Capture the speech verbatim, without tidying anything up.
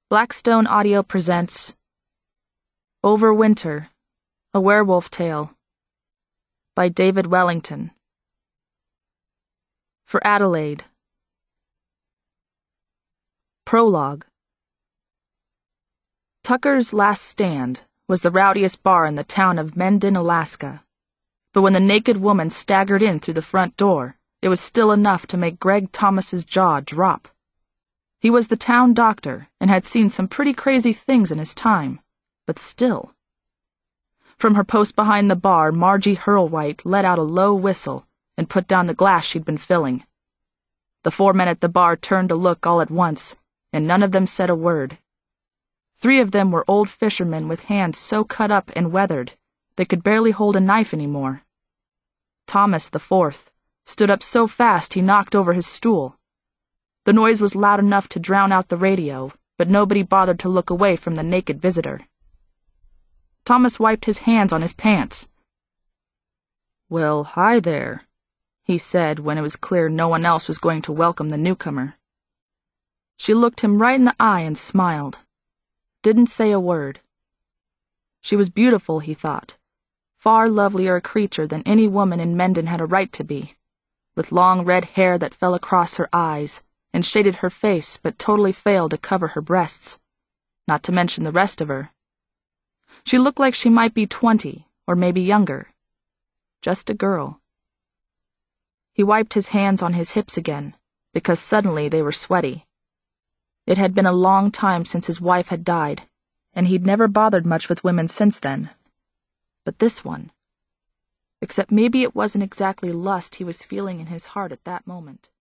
Blackstone Audio presents Overwinter, A Werewolf Tale by David Wellington. For Adelaide. Prologue. Tucker's Last Stand was the rowdiest bar in the town of Mendon, Alaska. But when the naked woman staggered in through the front door, it was still enough to make Greg Thomas's jaw drop. He was the town doctor and had seen some pretty crazy things in his time, but still. From her post behind the bar, Margie Hurlwhite let out a low whistle and put down the glass she'd been filling. The four men at the bar turned to look all at once, and none of them said a word. Three of them were old fishermen with hands so cut up and weathered they could barely hold a knife anymore. Thomas, the fourth, stood up so fast he knocked over his stool. The noise was loud enough to drown out the radio, but nobody bothered to look away from the naked visitor. Thomas wiped his hands on his pants. "Well, hi there," he said when it was clear no one else was going to welcome the newcomer. She looked him right in the eye and smiled. Didn't say a word. She was beautiful, he thought. Far lovelier a creature than any woman in Mendon had a right to be, with long red hair that fell across her eyes and shaded her face but totally failed to cover her breasts, not to mention the rest of her. She looked like she might be twenty, or maybe younger. Just a girl. He wiped his hands on his hips again, because suddenly they were sweaty. It had been a long time since his wife had died, and he'd never bothered much with women since then. But this one. Except maybe it wasn't exactly lust he was feeling in his heart at that moment.